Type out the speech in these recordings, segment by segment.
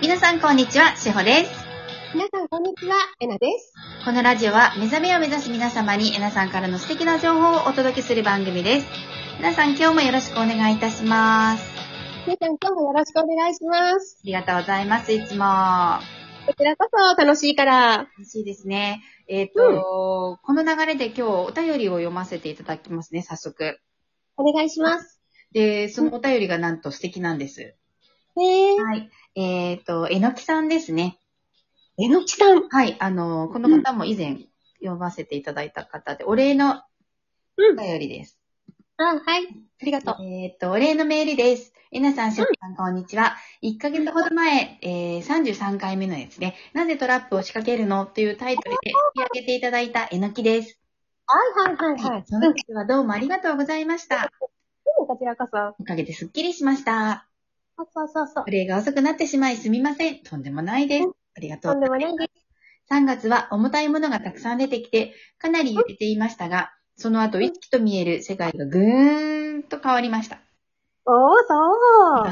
皆さんこんにちは、しほです。 皆さんこんにちは、えなです。 このラジオは目覚めを目指す皆様にえなさんからの素敵な情報をお届けする番組です。皆さん今日もよろしくお願いいたします。 皆さん今日もよろしくお願いします。 ありがとうございます。いつも。 こちらこそ楽しいから。 楽しいですね。この流れで今日お便りを読ませていただきますね、早速。 お願いします。 で、そのお便りがなんと素敵なんです。はい。えのきさんですね。 えのきさん。 はい。この方も以前読ませていただいた方で、お礼のお便りです。 はい。ありがとう。 お礼のメールです。えなさん、しょうさん、こんにちは。1ヶ月ほど前、33回目のですね、なぜトラップを仕掛けるのというタイトルで取り上げていただいたえのきです。 はい。 その時はどうもありがとうございました。 こちらこそ。 おかげですっきりしました。 そう。 お礼が遅くなってしまいすみません。とんでもないです。ありがとうございます。 とんでもないです。 3月は重たいものがたくさん出てきて、かなり揺れていましたが、その後、意識と見える世界がぐーんと変わりました。 そう。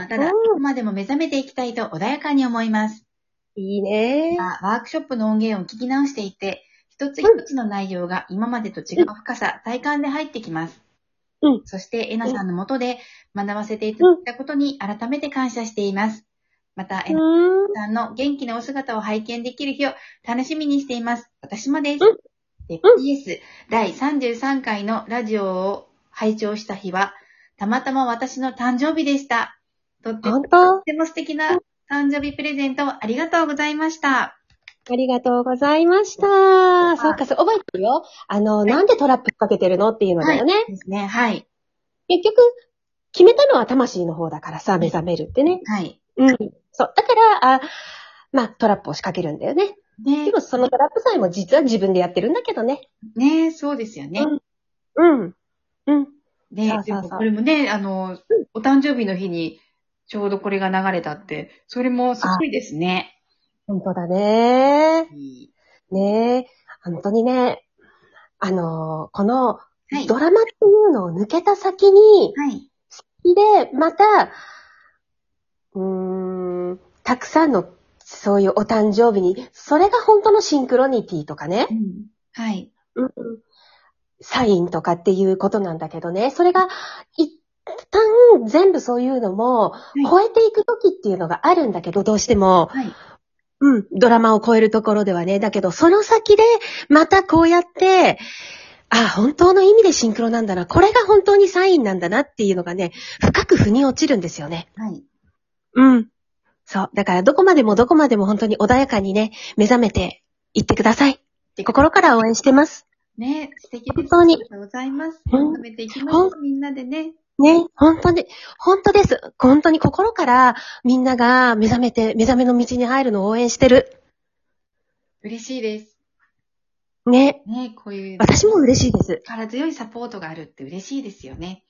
ただ、いつまでも目覚めていきたいと穏やかに思います。 いいね。 ワークショップの音源を聞き直していて、一つ一つの内容が今までと違う深さ、体感で入ってきます。そして、えなさんのもとで学ばせていただいたことに改めて感謝しています。また、えなさんの元気なお姿を拝見できる日を楽しみにしています。私もです。PS、第33回のラジオを拝聴した日は、たまたま私の誕生日でした。とっても素敵な誕生日プレゼントありがとうございました。 ありがとうございました。そうか、覚えてるよ。なんでトラップかけてるのっていうのだよね。 ですね、はい。 結局、決めたのは魂の方だからさ、目覚めるってね。 はい。 そう。だから、トラップを仕掛けるんだよね。でもそのトラップさえも実は自分でやってるんだけどね。 ね、そうですよね。で、これもね、お誕生日の日にちょうどこれが流れたって、それもすごいですね。 本当だね。ねえ、本当にね、このドラマっていうのを抜けた先に、好きで、また、たくさんのそういうお誕生日に、それが本当のシンクロニティとかね。サインとかっていうことなんだけどね。それが一旦全部そういうのも超えていくときっていうのがあるんだけど、どうしても。ドラマを超えるところではね。だけど、その先でまたこうやって、本当の意味でシンクロなんだな。これが本当にサインなんだなっていうのがね、深く腑に落ちるんですよね。そう。だからどこまでも本当に穏やかにね、目覚めていってください。心から応援してます。 ね、素敵です。 本当に。 ありがとうございます。目覚めていきましょう、みんなでね。 ね、本当です。本当に心からみんなが目覚めの道に入るのを応援してる。 嬉しいです。 ね、 こういう。 私も嬉しいです。 力強いサポートがあるって嬉しいですよね。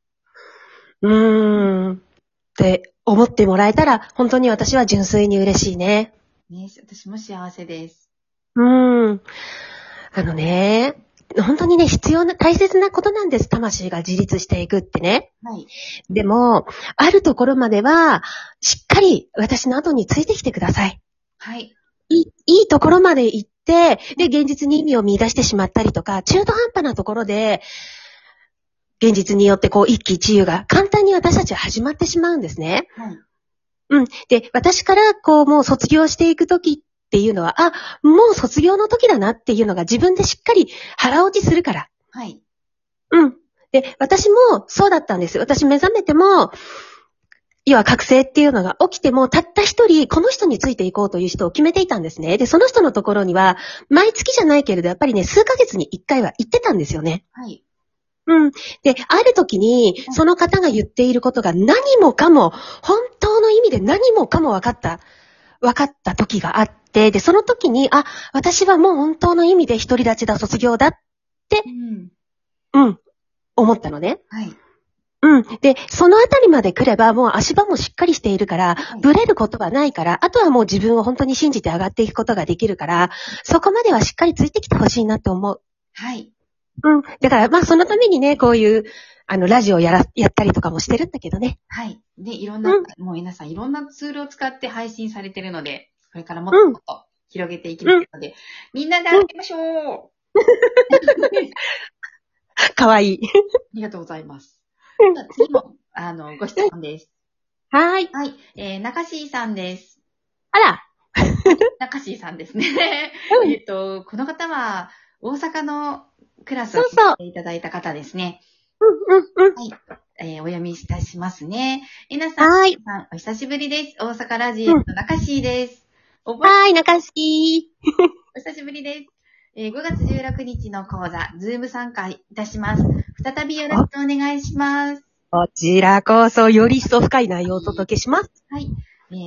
って思ってもらえたら、本当に私は純粋に嬉しいね。 私も幸せです。 本当にね、大切なことなんです。魂が自立していくってね。でも、あるところまでは、しっかり私の後についてきてください。いいところまで行って、で、現実に意味を見出してしまったりとか、中途半端なところで、現実によって一喜一憂が簡単に私たちは始まってしまうんですね。で、私からもう卒業していくときっていうのは、もう卒業の時だなっていうのが自分でしっかり腹落ちするから。で、私もそうだったんです。私目覚めても、要は覚醒っていうのが起きても、たった一人、この人についていこうという人を決めていたんですね。で、その人のところには、毎月じゃないけれど、やっぱりね、数ヶ月に一回は行ってたんですよね。で、ある時に、その方が言っていることが何もかも、本当の意味で何もかも分かった時があって、で、その時に、私はもう本当の意味で独り立ちだ、卒業だって、思ったのね。で、そのあたりまで来れば、もう足場もしっかりしているから、ブレることはないから、あとはもう自分を本当に信じて上がっていくことができるから、そこまではしっかりついてきてほしいなと思う。 だから、まあ、そのためにね、こういう、ラジオやったりとかもしてるんだけどね。 はい。で、いろんな、もう皆さんいろんなツールを使って配信されてるので、これからもっともっと広げていきますので、みんなで歩きましょう。 かわいい。 ありがとうございます。次も、ご質問です。 はい。 はい。中椎さんです。 あら。 中椎さんですね。この方は、大阪のクラスをしていただいた方ですね。はい。お読みいたしますね。えなさん、 はい。 お久しぶりです。大阪ラジエの中椎です。 はい、中椎。 お久しぶりです。5月16日の講座、ズーム参加いたします。再びよろしくお願いします。 こちらこそ、より一層深い内容をお届けします。 はい。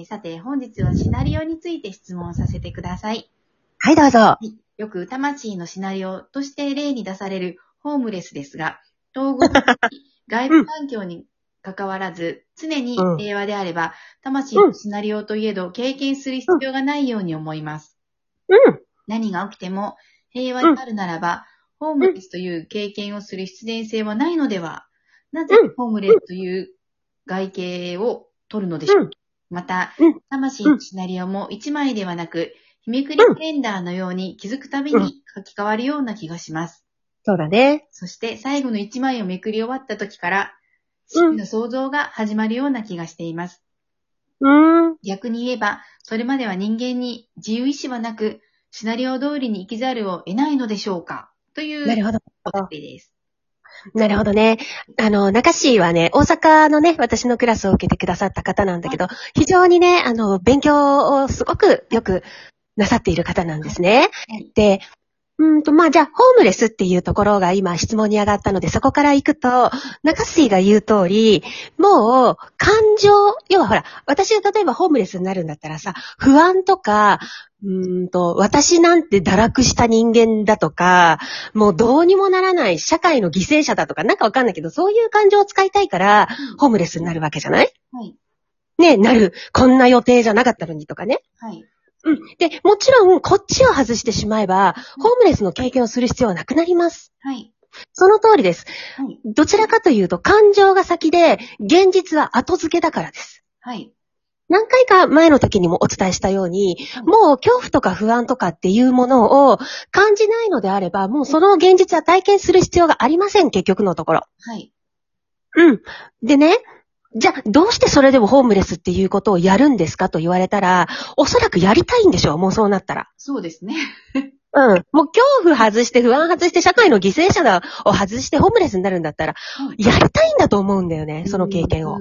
さて、本日はシナリオについて質問させてください。 はい、どうぞ。はい、 よく魂のシナリオとして例に出されるホームレスですが、統合外部環境に関わらず、常に平和であれば、魂のシナリオといえど経験する必要がないように思います。何が起きても平和であるならば、ホームレスという経験をする必然性はないのでは。なぜホームレスという外形を取るのでしょうか。また、魂のシナリオも一枚ではなく、日めくりカレンダーのように気づくたびに書き換わるような気がします。 そうだね。 そして最後の一枚をめくり終わった時から、真の創造が始まるような気がしています。逆に言えば、それまでは人間に自由意志はなく、シナリオ通りに生きざるを得ないのでしょうかというお答えです。 なるほどね。中椎はね、大阪のね、私のクラスを受けてくださった方なんだけど、非常にね、勉強をすごくよくなさっている方なんですね。で、まあ、じゃあ、ホームレスっていうところが今質問に上がったので、そこから行くと、中椎が言う通り、もう、感情、要はほら、私が例えばホームレスになるんだったらさ、不安とか、私なんて堕落した人間だとか、もうどうにもならない社会の犠牲者だとか、なんかわかんないけど、そういう感情を使いたいから、ホームレスになるわけじゃない？ はい。 ね、なる。こんな予定じゃなかったのにとかね。 はい。 で、もちろん、こっちを外してしまえば、ホームレスの経験をする必要はなくなります。 はい。 その通りです。 はい。 どちらかというと、感情が先で、現実は後付けだからです。 はい。 何回か前の時にもお伝えしたように、もう恐怖とか不安とかっていうものを感じないのであれば、もうその現実は体験する必要がありません、結局のところ。 はい。 でね、じゃあ、どうしてそれでもホームレスっていうことをやるんですかと言われたら、おそらくやりたいんでしょう、もうそうなったら。 そうですね。 もう恐怖外して、不安外して、社会の犠牲者を外してホームレスになるんだったら、やりたいんだと思うんだよね、その経験を。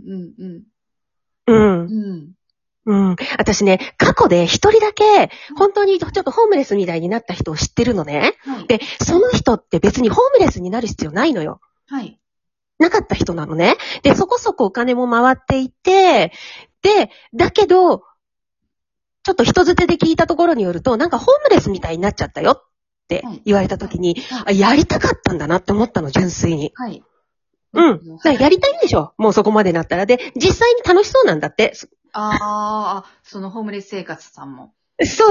私ね、過去で一人だけ、本当にちょっとホームレスみたいになった人を知ってるのね。で、その人って別にホームレスになる必要ないのよ。 はい。 なかった人なのね。で、そこそこお金も回っていて、で、だけど、ちょっと人づてで聞いたところによると、なんかホームレスみたいになっちゃったよって言われたときに、やりたかったんだなって思ったの、純粋に。 はい。 だからやりたいんでしょ、もうそこまでなったら。で、実際に楽しそうなんだって。 そのホームレス生活さんも。 そう。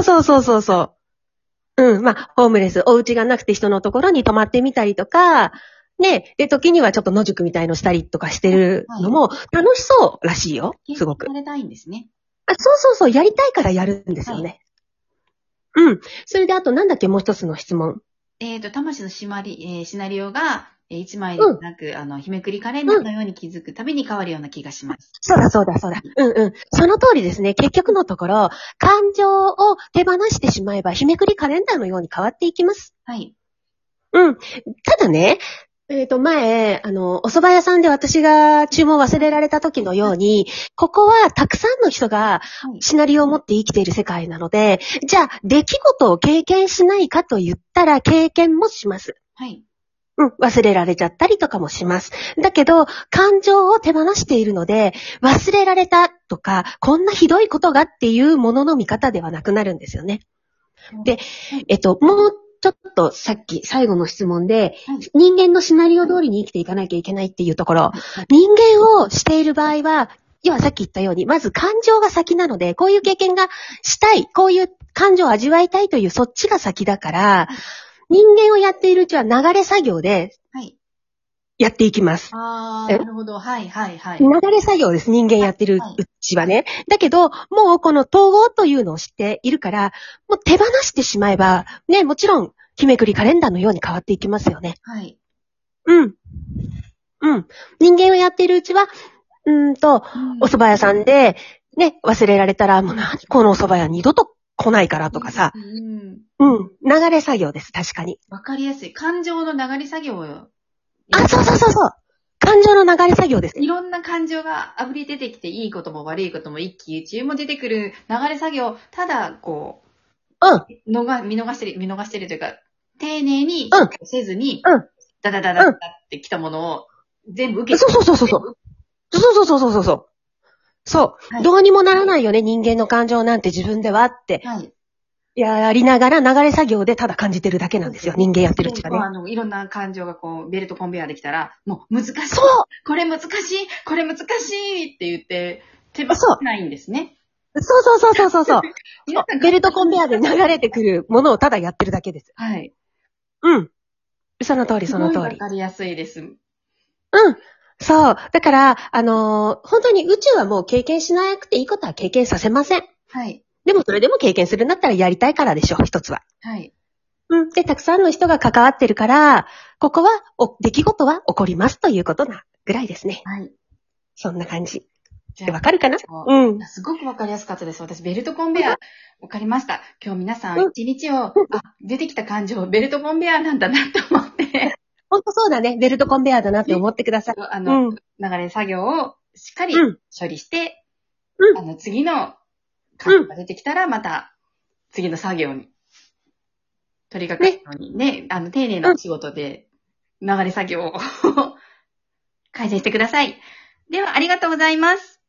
まあ、ホームレス、お家がなくて人のところに泊まってみたりとか、ね、で、時にはちょっと野宿みたいのしたりとかしてるのも楽しそうらしいよ、すごく。 やりたいんですね。 そう、やりたいからやるんですよね。それであとなんだっけ、もう一つの質問。 魂のシナリオが、一枚でなく、日めくりカレンダーのように気づくたびに変わるような気がします。 そうだ。その通りですね。結局のところ、感情を手放してしまえば、日めくりカレンダーのように変わっていきます。 はい。 ただね、前、お蕎麦屋さんで私が注文忘れられた時のように、ここはたくさんの人がシナリオを持って生きている世界なので、じゃあ、出来事を経験しないかと言ったら経験もします。 はい。 忘れられちゃったりとかもします。だけど、感情を手放しているので、忘れられたとか、こんなひどいことがっていうものの見方ではなくなるんですよね。で、もうちょっとさっき最後の質問で、人間のシナリオ通りに生きていかなきゃいけないっていうところ、人間をしている場合は、要はさっき言ったように、まず感情が先なので、こういう経験がしたい、こういう感情を味わいたいというそっちが先だから、 人間をやっているうちは流れ作業で、やっていきます。 ああ、なるほど。はいはいはい。 流れ作業です。人間やってるうちはね。だけど、もうこの統合というのを知っているから、もう手放してしまえば、ね、もちろん、日めくりカレンダーのように変わっていきますよね。 はい。 うん。うん。人間をやっているうちは、お蕎麦屋さんで、ね、忘れられたら、もう何このお蕎麦屋二度と来ないからとかさ。流れ作業です、確かに。 わかりやすい。感情の流れ作業よ。 そう。感情の流れ作業です。 いろんな感情が溢れ出てきて、いいことも悪いことも一喜一憂も出てくる流れ作業、ただ、こう、見逃してるというか、丁寧にせずに、ダダダダってきたものを全部受けて。そう。どうにもならないよね、人間の感情なんて自分ではって。やりながら流れ作業でただ感じてるだけなんですよ。人間やってるうちはね。 いろんな感情がこう、ベルトコンベヤーできたら、もう難しい。これ難しいって言って、手放せないんですね。 そう。ベルトコンベヤーで流れてくるものをただやってるだけです。 はい。 その通り。 わかりやすいです。 そう。だから、本当に宇宙はもう経験しなくていいことは経験させません。 はい。 でもそれでも経験するんだったらやりたいからでしょ、一つは。 はい。 で、たくさんの人が関わってるから、ここは、出来事は起こりますということなぐらいですね。 はい。 そんな感じ。わかるかな？ すごくわかりやすかったです。私、ベルトコンベヤー、わかりました。今日皆さん、一日を、出てきた感情、ベルトコンベヤーなんだなと思って。 本当そうだね。ベルトコンベヤーだなって思ってください。 流れ作業をしっかり処理して、次の感情が出てきたら、また、次の作業に取り掛かるようにね、丁寧なお仕事で、流れ作業を改善してください。では、ありがとうございます。